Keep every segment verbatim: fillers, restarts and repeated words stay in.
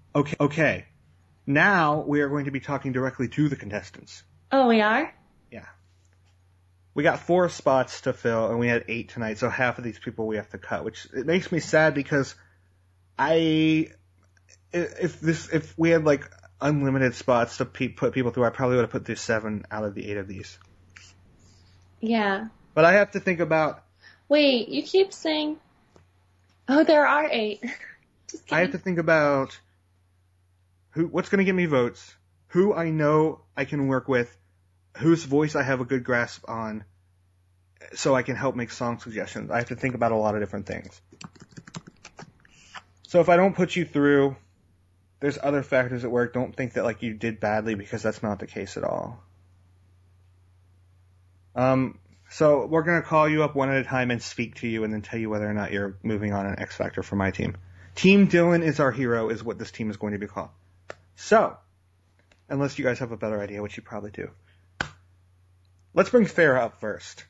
Okay, okay. Now we are going to be talking directly to the contestants. Oh, we are? Yeah. We got four spots to fill, and we had eight tonight, so half of these people we have to cut, which it makes me sad because I, if this, if we had like unlimited spots to pe- put people through, I probably would have put through seven out of the eight of these. Yeah. But I have to think about. Wait, you keep saying. Oh, there are eight. Just kidding. I have to think about who, what's going to give me votes, who I know I can work with, whose voice I have a good grasp on, so I can help make song suggestions. I have to think about a lot of different things. So if I don't put you through, there's other factors at work. Don't think that like you did badly, because that's not the case at all. Um, so we're going to call you up one at a time and speak to you and then tell you whether or not you're moving on an X Factor for my team. Team Dylan is our hero, is what this team is going to be called. So, unless you guys have a better idea, which you probably do. Let's bring Farrah up first.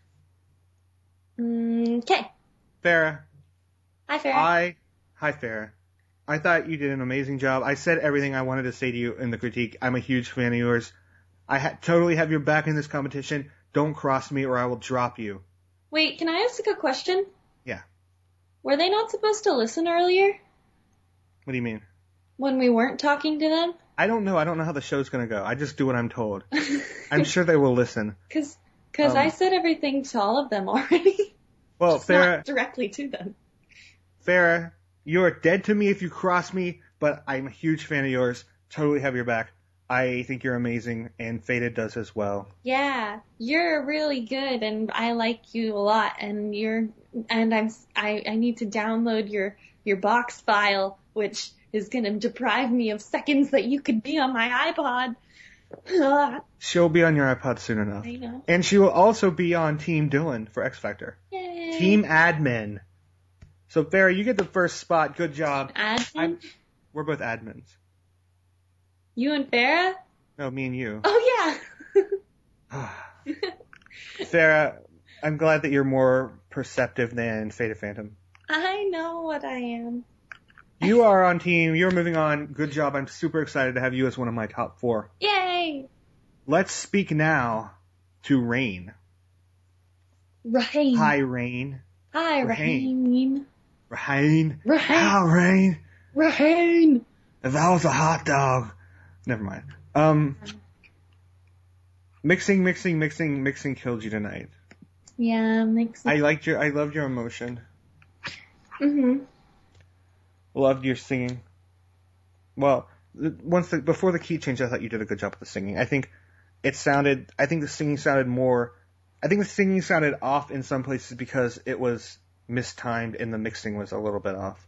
Okay. Farrah. Hi, Farrah. I, hi Farrah. I thought you did an amazing job. I said everything I wanted to say to you in the critique. I'm a huge fan of yours. I ha- totally have your back in this competition. Don't cross me or I will drop you. Wait, can I ask a question? Yeah. Were they not supposed to listen earlier? What do you mean? When we weren't talking to them? I don't know. I don't know how the show's going to go. I just do what I'm told. I'm sure they will listen. Cause, cause Um, I said everything to all of them already. Well, Just Farrah, not directly to them. Farrah, you're dead to me if you cross me, but I'm a huge fan of yours. Totally have your back. I think you're amazing, and Faded does as well. Yeah, you're really good, and I like you a lot. And you're, and I'm, I, I need to download your your box file, which is gonna deprive me of seconds that you could be on my iPod. She'll be on your iPod soon enough. I know. And she will also be on Team Dylan for X Factor. Yay. Team Admin. So, Farrah, you get the first spot. Good job. Admin? I'm, we're both admins. You and Farrah? No, me and you. Oh yeah. Farrah, I'm glad that you're more perceptive than Faded Phantom. I know what I am. You are on team. You're moving on. Good job. I'm super excited to have you as one of my top four. Yay! Let's speak now to Rain. Rain. Hi, Rain. Hi, Rain. Rain. Rain. Rain. Hi, Rain. Rain. If I was a hot dog. Never mind. Um, mixing, mixing, mixing, mixing killed you tonight. Yeah, makes I liked your, I loved your emotion. Mhm. Loved your singing. Well, once the, before the key change, I thought you did a good job with the singing. I think it sounded, I think the singing sounded more, I think the singing sounded off in some places because it was mistimed and the mixing was a little bit off.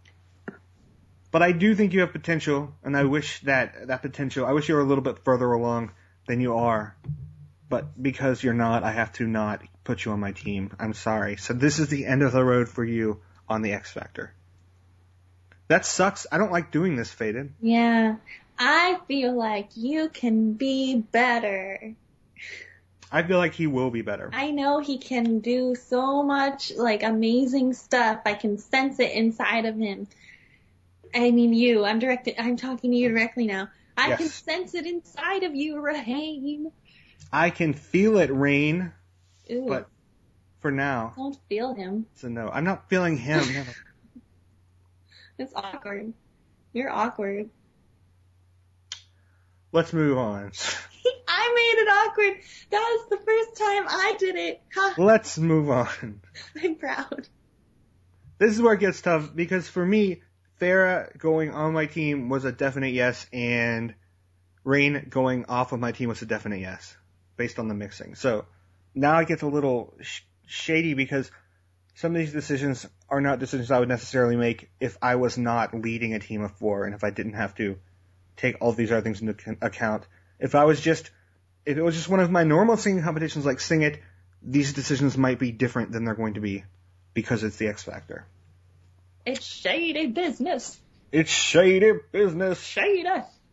But I do think you have potential, and I wish that, that potential, I wish you were a little bit further along than you are. But because you're not, I have to not put you on my team. I'm sorry. So this is the end of the road for you on the X Factor. That sucks. I don't like doing this, Faded. Yeah. I feel like you can be better. I feel like he will be better. I know he can do so much, like, amazing stuff. I can sense it inside of him. I mean you. I'm directed, I'm talking to you directly now. I Yes. can sense it inside of you, Rain. I can feel it, Rain. Ooh. But for now, Don't feel him. it's a no. I'm not feeling him. No. It's awkward. You're awkward. Let's move on. I made it awkward. That was the first time I did it. Ha. Let's move on. I'm proud. This is where it gets tough because for me, Farrah going on my team was a definite yes, and Rain going off of my team was a definite yes, based on the mixing. So now it gets a little sh- shady because some of these decisions are not decisions I would necessarily make if I was not leading a team of four and if I didn't have to take all these other things into account. If I was just, if it was just one of my normal singing competitions like Sing It, these decisions might be different than they're going to be because it's the X Factor. It's shady business. It's shady business. Shady.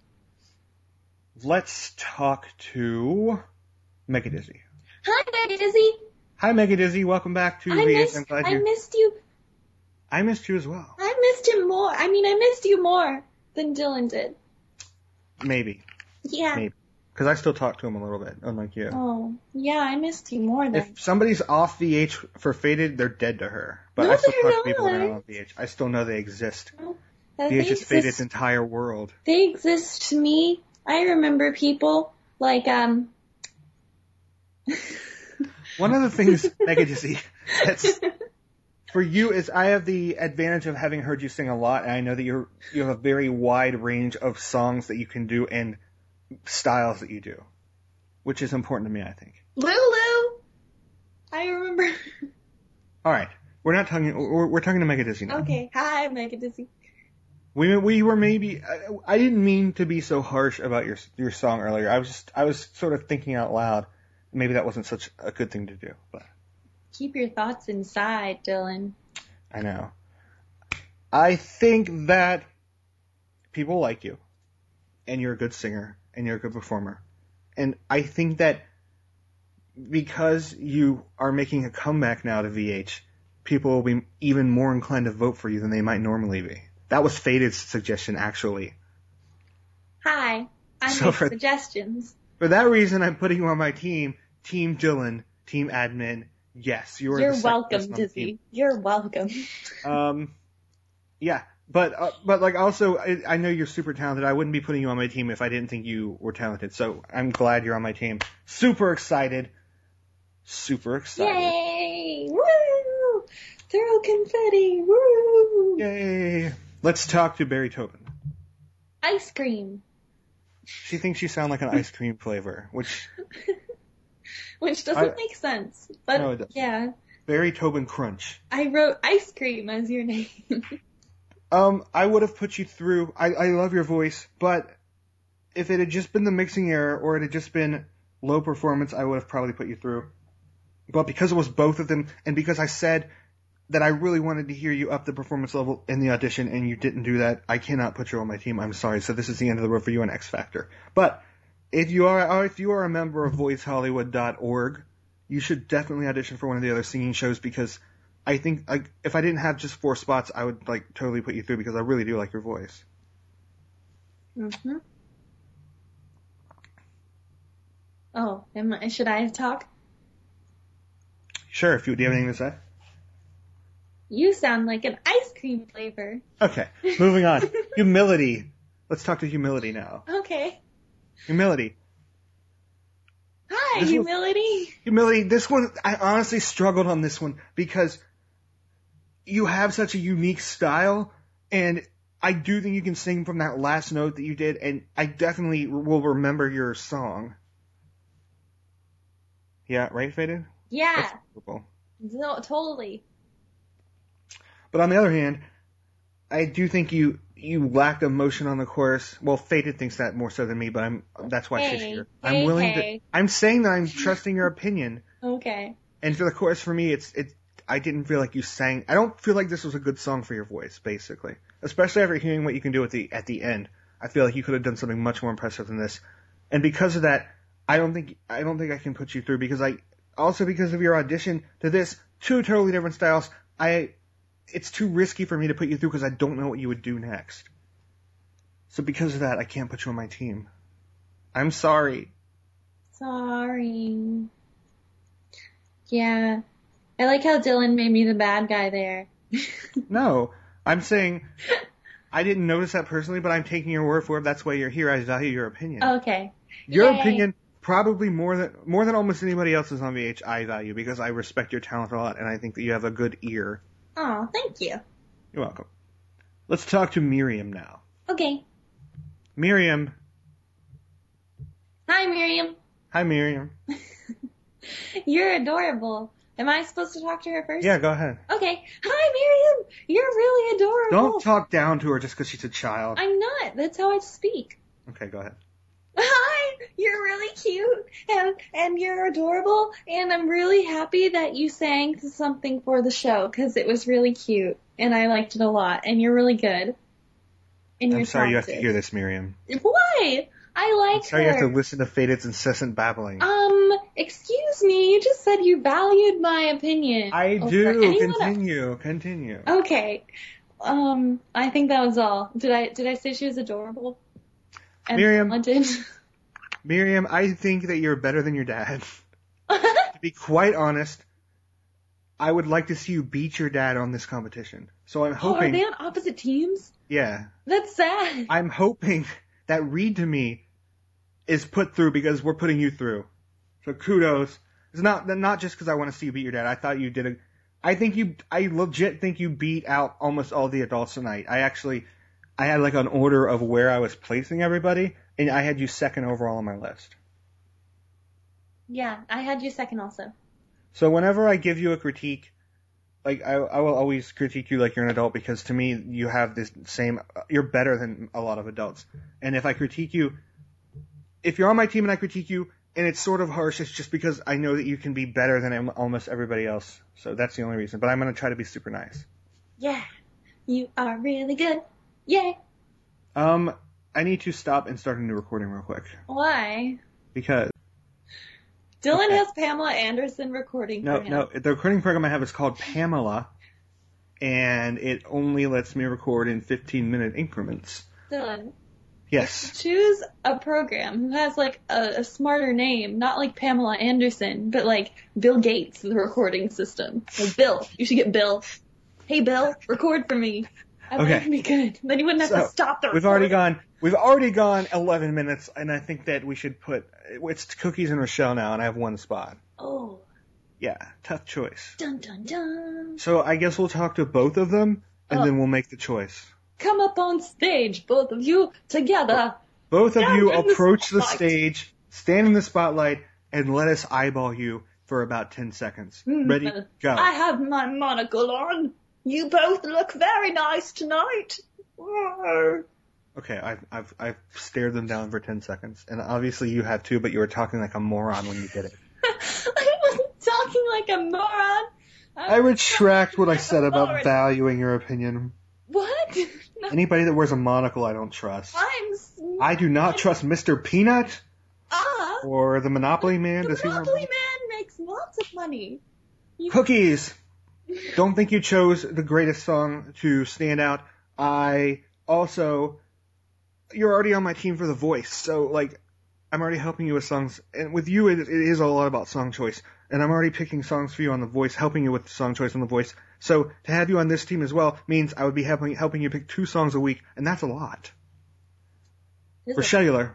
Let's talk to Mega Dizzy. Hi, Mega Dizzy. Hi, Mega Dizzy. Welcome back to I V missed, S. I'm glad I you're... missed you. I missed you as well. I missed him more. I mean, I missed you more than Dylan did. Maybe. Yeah. Maybe. Because I still talk to him a little bit, unlike you. Oh, yeah, I missed you more than. If somebody's off V H for Faded, they're dead to her. But No, I still they're talk to people that are not. on V H. I still know they exist. Uh, V H they is Faded's exist- entire world. They exist to me. I remember people like, um... One of the things, Mega Dizzy, that's for you is I have the advantage of having heard you sing a lot, and I know that you're you have a very wide range of songs that you can do and styles that you do, which is important to me, I think. Lulu! I remember. All right, we're not talking. We're, we're talking to Mega Dizzy now. Okay, hi, Mega Dizzy. We we were maybe. I, I didn't mean to be so harsh about your your song earlier. I was just I was sort of thinking out loud. Maybe that wasn't such a good thing to do, but. Keep your thoughts inside, Dylan. I know. I think that people like you, and you're a good singer, and you're a good performer. And I think that because you are making a comeback now to V H, people will be even more inclined to vote for you than they might normally be. That was Faded's suggestion, actually. Hi, I So make for- suggestions. For that reason, I'm putting you on my team, Team Dylan, Team Admin. Yes, you are You're the second welcome, person on the team. Dizzy. You're welcome. Um, yeah, but uh, but like also, I, I know you're super talented. I wouldn't be putting you on my team if I didn't think you were talented. So I'm glad you're on my team. Super excited. Super excited. Yay! Woo! Throw confetti! Woo! Yay! Let's talk to Barry Tobin. Ice cream. She thinks you sound like an ice cream flavor, which Which doesn't I- make sense. But No, it doesn't. yeah, Barry Tobin Crunch. I wrote ice cream as your name. Um, I would have put you through. I, I love your voice, but if it had just been the mixing error or it had just been low performance, I would have probably put you through. But because it was both of them, and because I said that I really wanted to hear you up the performance level in the audition, and you didn't do that, I cannot put you on my team. I'm sorry. So this is the end of the road for you on X Factor. But if you are if you are a member of voice hollywood dot org, you should definitely audition for one of the other singing shows because I think like if I didn't have just four spots, I would like totally put you through because I really do like your voice. Mm-hmm. Oh, am I, should I talk? Sure. If you do you have anything to say? You sound like an ice cream flavor. Okay. Moving on. Humility. Let's talk to humility now. Okay. Humility. Hi, This was- humility. Humility, this one, I honestly struggled on this one because you have such a unique style, and I do think you can sing from that last note that you did, and I definitely will remember your song. Yeah, right, Faded? Yeah, That's beautiful. no, totally. But on the other hand, I do think you you lack emotion on the chorus. Well, Faded thinks that more so than me, but I'm that's why she's Hey, here. hey, I'm willing hey. to. I'm saying that I'm trusting your opinion. Okay. And for the chorus, for me, it's it. I didn't feel like you sang. I don't feel like this was a good song for your voice, basically. Especially after hearing what you can do at the at the end, I feel like you could have done something much more impressive than this. And because of that, I don't think I don't think I can put you through because I also because of your audition to this, two totally different styles. I it's too risky for me to put you through because I don't know what you would do next. So because of that, I can't put you on my team. I'm sorry. Sorry. Yeah. I like how Dylan made me the bad guy there. No, I'm saying I didn't notice that personally, but I'm taking your word for it. That's why you're here. I value your opinion. Okay. Your Yay. opinion probably more than more than almost anybody else's on V H I value because I respect your talent a lot and I think that you have a good ear. Oh, thank you. You're welcome. Let's talk to Miriam now. Okay. Miriam. Hi, Miriam. Hi, Miriam. You're adorable. Am I supposed to talk to her first? Yeah, go ahead. Okay. Hi, Miriam. You're really adorable. Don't talk down to her just because she's a child. I'm not. That's how I speak. Okay, go ahead. Hi, you're really cute and and you're adorable and I'm really happy that you sang something for the show because it was really cute and I liked it a lot and you're really good. And you're I'm sorry you have to talented. hear this, Miriam. Why? I like I'm sorry her. you have to listen to Faded's incessant babbling. Um, excuse me, you just said you valued my opinion. I over do. anyone else. Continue. Continue. Okay. Um, I think that was all. Did I did I say she was adorable? And Miriam. talented? Miriam, I think that you're better than your dad. To be quite honest, I would like to see you beat your dad on this competition. So I'm Oh, are hoping, they on opposite teams? yeah, That's sad. I'm hoping that Read to Me is put through because we're putting you through. So kudos. It's not not just because I want to see you beat your dad. I thought you did a. I think you. I legit think you beat out almost all the adults tonight. I actually, I had like an order of where I was placing everybody, and I had you second overall on my list. Yeah, I had you second also. So whenever I give you a critique, like I, I will always critique you like you're an adult because to me you have this same. You're better than a lot of adults, and if I critique you, if you're on my team and I critique you. And it's sort of harsh. It's just because I know that you can be better than almost everybody else. So that's the only reason. But I'm going to try to be super nice. Yeah, you are really good. Yay. Um, I need to stop and start a new recording real quick. Why? Because. Dylan Okay. has Pamela Anderson recording No, for him. no. The recording program I have is called Pamela. And it only lets me record in fifteen minute increments. Dylan, Yes. choose a program who has like a, a smarter name, not like Pamela Anderson, but like Bill Gates, the recording system. Like Bill, you should get Bill. Hey Bill, record for me. I think Okay. it'd be good. Then you wouldn't have So, to stop the recording. We've already gone. We've already gone eleven minutes, and I think that we should put. It's Cookies and Rochelle now, and I have one spot. Oh, Yeah, tough choice. dun dun dun. So I guess we'll talk to both of them, and Oh. then we'll make the choice. Come up on stage, both of you together. Both of Stand you in the approach the spotlight. stage, stand in the spotlight, and let us eyeball you for about ten seconds. Hmm, Ready? uh, Go. I have my monocle on. You both look very nice tonight. Okay, I've, I've, I've stared them down for ten seconds, and obviously you have too, but you were talking like a moron when you did it. I wasn't talking like a moron. I retract what I said about Lord. valuing your opinion. What? No, Anybody that wears a monocle, I don't trust. I'm. s- I do not trust Mister Peanut Ah, or the Monopoly Man. the Does he wear Monopoly Man makes lots of money. You- Cookies! Don't think you chose the greatest song to stand out. I also, you're already on my team for The Voice, so like, I'm already helping you with songs, and with you it, it is a lot about song choice, and I'm already picking songs for you on The Voice, helping you with the song choice on The Voice. So to have you on this team as well means I would be helping helping you pick two songs a week, and that's a lot. Is For it- Cellular,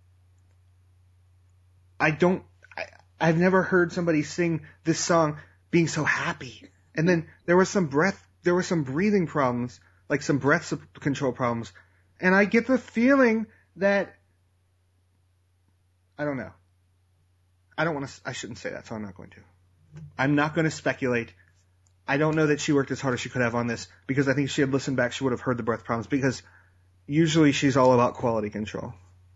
I don't, I, I've never heard somebody sing this song being so happy. And then there was some breath, there were some breathing problems, like some breath sup- control problems. And I get the feeling that, I don't know. I don't want to, I shouldn't say that, so I'm not going to. I'm not going to speculate. I don't know that she worked as hard as she could have on this, because I think if she had listened back, she would have heard the breath problems, because usually she's all about quality control.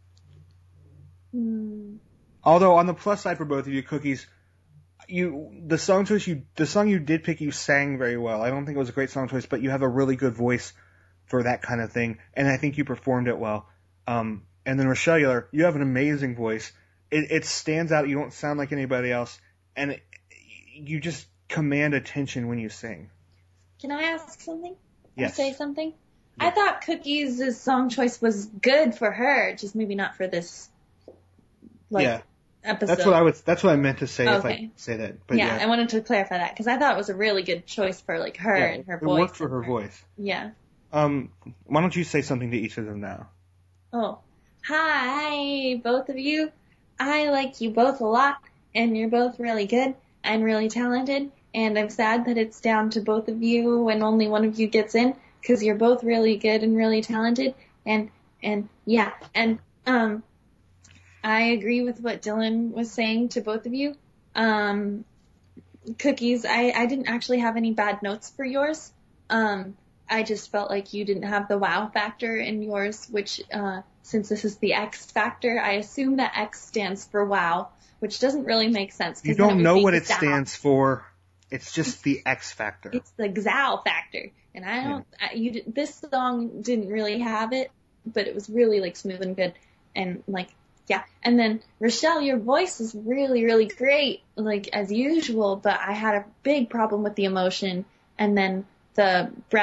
Hmm. Although on the plus side for both of you, Cookies, you the song choice you the song you did pick, you sang very well. I don't think it was a great song choice, but you have a really good voice for that kind of thing, and I think you performed it well. Um, and then Rochelle, you have an amazing voice. It, it stands out. You don't sound like anybody else, and it, you just command attention when you sing. Can I ask something? Yes. Or say something? Yeah. I thought Cookies' song choice was good for her, just maybe not for this like Yeah. episode. That's what I would. That's what I meant to say if Okay. I say that. But yeah, yeah, I wanted to clarify that because I thought it was a really good choice for like her yeah, and her it voice. worked for and her voice. Yeah. Um, why don't you say something to each of them now? Oh, hi, both of you. I like you both a lot, and you're both really good and really talented. And I'm sad that it's down to both of you when only one of you gets in, because you're both really good and really talented. And and yeah, and um, I agree with what Dylan was saying to both of you. Um, Cookies, I I didn't actually have any bad notes for yours. Um, I just felt like you didn't have the wow factor in yours, which, uh, since this is the X factor, I assume that X stands for wow, which doesn't really make sense. 'cause You then don't would know be what it Zao. stands for. It's just the X factor. It's the Zao factor. And I don't, I, you, di- this song didn't really have it, but it was really like smooth and good. And like, yeah. And then Rochelle, your voice is really, really great, like as usual, but I had a big problem with the emotion and then the breath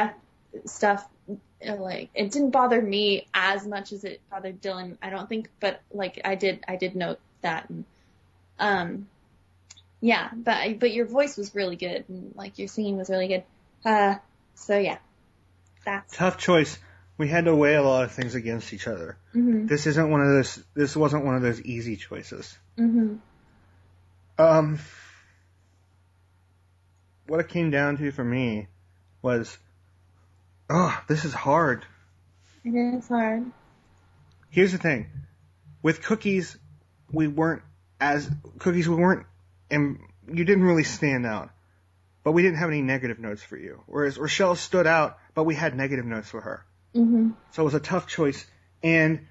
stuff, uh, like, it didn't bother me as much as it bothered Dylan, I don't think, but, like, I did, I did note that. And, um, yeah, but, but your voice was really good, and, like, your singing was really good. Uh, so yeah, that's. Tough choice. We had to weigh a lot of things against each other. Mm-hmm. This isn't one of those, this wasn't one of those easy choices. Mm-hmm. Um, what it came down to for me was, oh, this is hard. It is hard. Here's the thing. With Cookies, we weren't as, Cookies, we weren't, and you didn't really stand out. But we didn't have any negative notes for you. Whereas Rochelle stood out, but we had negative notes for her. Mm-hmm. So it was a tough choice. And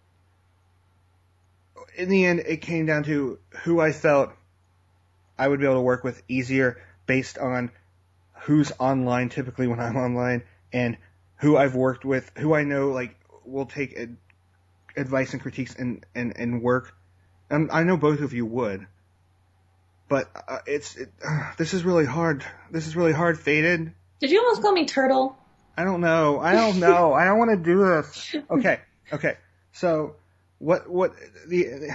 in the end, it came down to who I felt I would be able to work with easier based on who's online typically when I'm online and who I've worked with, who I know like will take ad- advice and critiques and, and, and work. And I know both of you would. But uh, it's it, uh, this is really hard. This is really hard, Faded. Did you almost call me Turtle? I don't know. I don't know. I don't want to do this. Okay. Okay. So what what the, the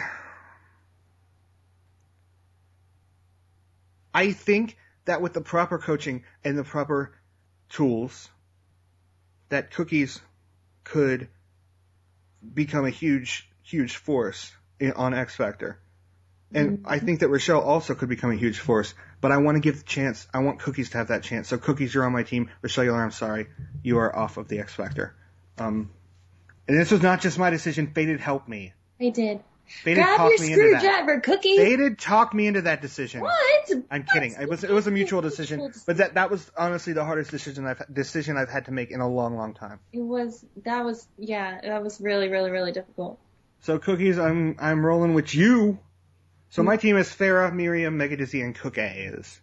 I think that with the proper coaching and the proper tools that Cookies could become a huge huge force in, on X Factor. And mm-hmm. I think that Rochelle also could become a huge force, but I want to give the chance. I want Cookies to have that chance. So Cookies, you're on my team. Rochelle, I'm sorry. You are off of the X Factor. Um, and this was not just my decision. Faded helped me. I did. Faded Grab talked your me into that. screwdriver, Cookies. Faded talked me into that decision. What? I'm kidding. It was it was a mutual decision, but that that was honestly the hardest decision I've decision I've had to make in a long, long time. It was that was yeah that was really really really difficult. So Cookies, I'm I'm rolling with you. So my team is Farrah, Miriam, Megadizzy, and Cookies.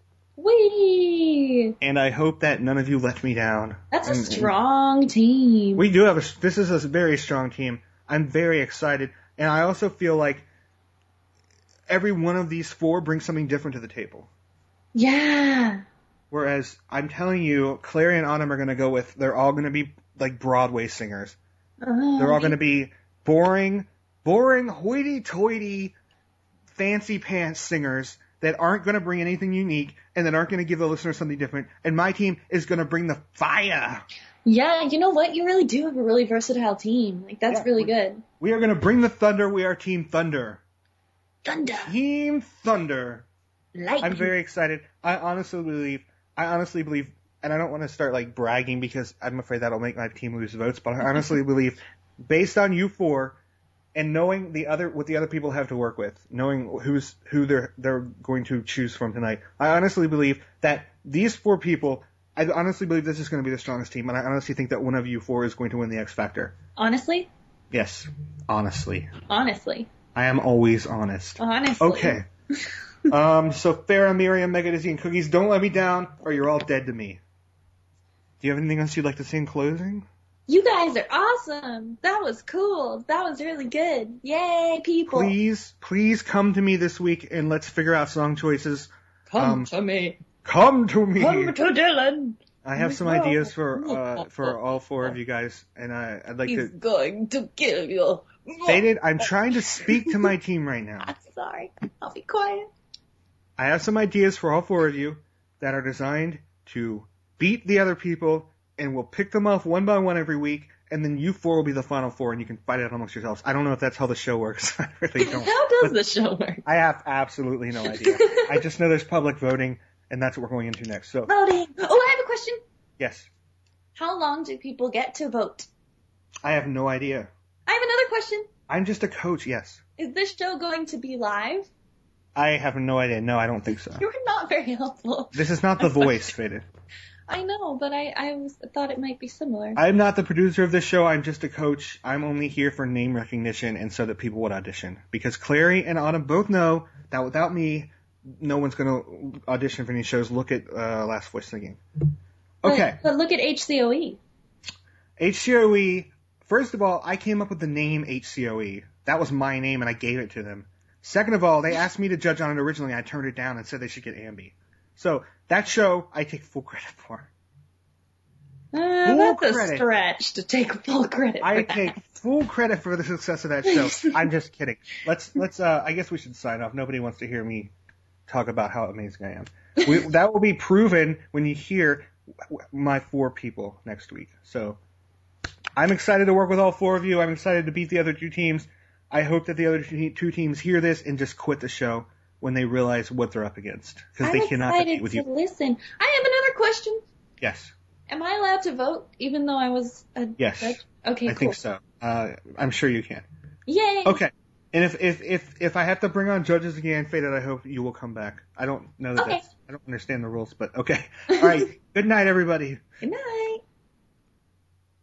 Whee! And I hope that none of you let me down. That's a and, strong team. We do have a, this is a very strong team. I'm very excited. And I also feel like every one of these four brings something different to the table. Yeah. Whereas I'm telling you, Clary and Autumn are going to go with, they're all going to be like Broadway singers. Uh, they're all going to be boring, boring, hoity-toity, fancy pants singers that aren't going to bring anything unique and that aren't going to give the listener something different. And my team is going to bring the fire. Yeah, you know what? You really do have a really versatile team. Like, that's yeah, really we, good. We are going to bring the thunder. We are Team Thunder. Thunder. Team Thunder. Like I'm very excited. I honestly believe, I honestly believe, and I don't want to start like bragging because I'm afraid that'll make my team lose votes, but I honestly believe, based on you four, and knowing the other, what the other people have to work with, knowing who's, who they're, they're going to choose from tonight, I honestly believe that these four people, I honestly believe this is going to be the strongest team, and I honestly think that one of you four is going to win the X Factor. Honestly? Yes. Honestly. Honestly. I am always honest. Honestly. Okay. um, so Farrah, Miriam, Megadizzy, and Cookies, don't let me down, or you're all dead to me. Do you have anything else you'd like to say in closing? You guys are awesome. That was cool. That was really good. Yay, people. Please, please come to me this week and let's figure out song choices. Come um, to me. Come to me. Come to Dylan. I have some ideas for uh, for all four of you guys, and I, I'd like He's to. He's going to kill you. Faded, I'm trying to speak to my team right now. I'm sorry. I'll be quiet. I have some ideas for all four of you that are designed to beat the other people, and we'll pick them off one by one every week, and then you four will be the final four, and you can fight it out amongst yourselves. I don't know if that's how the show works. I really don't. How does but the show work? I have absolutely no idea. I just know there's public voting, and that's what we're going into next. So voting. Oh, I have a question. Yes. How long do people get to vote? I have no idea. I have another question. I'm just a coach, yes. Is this show going to be live? I have no idea. No, I don't think so. You're not very helpful. This is not The Voice, Faded. I know, but I, I was, thought it might be similar. I'm not the producer of this show. I'm just a coach. I'm only here for name recognition and so that people would audition. Because Clary and Autumn both know that without me, no one's going to audition for any shows. Look at uh, Last Voice Singing. Okay. But, but look at H C O E. H C O E, first of all, I came up with the name H C O E. That was my name and I gave it to them. Second of all, they asked me to judge on it originally. I turned it down and said they should get Ambi. So that show, I take full credit for. Uh, Full that's credit. a stretch to take full credit for I that. take full credit for the success of that show. I'm just kidding. Let's let's. Uh, I guess we should sign off. Nobody wants to hear me talk about how amazing I am. We, that will be proven when you hear my four people next week. So I'm excited to work with all four of you. I'm excited to beat the other two teams. I hope that the other two teams hear this and just quit the show when they realize what they're up against, because they cannot compete with you. you. I'm excited to listen. I have another question. Yes. Am I allowed to vote even though I was a Yes. judge? Okay, I cool. think so. Uh, I'm sure you can. Yay! Okay. And if, if, if, if I have to bring on judges again, Faded, I hope you will come back. I don't know that Okay. that's, I don't understand the rules, but okay. All right. Good night, everybody. Good night.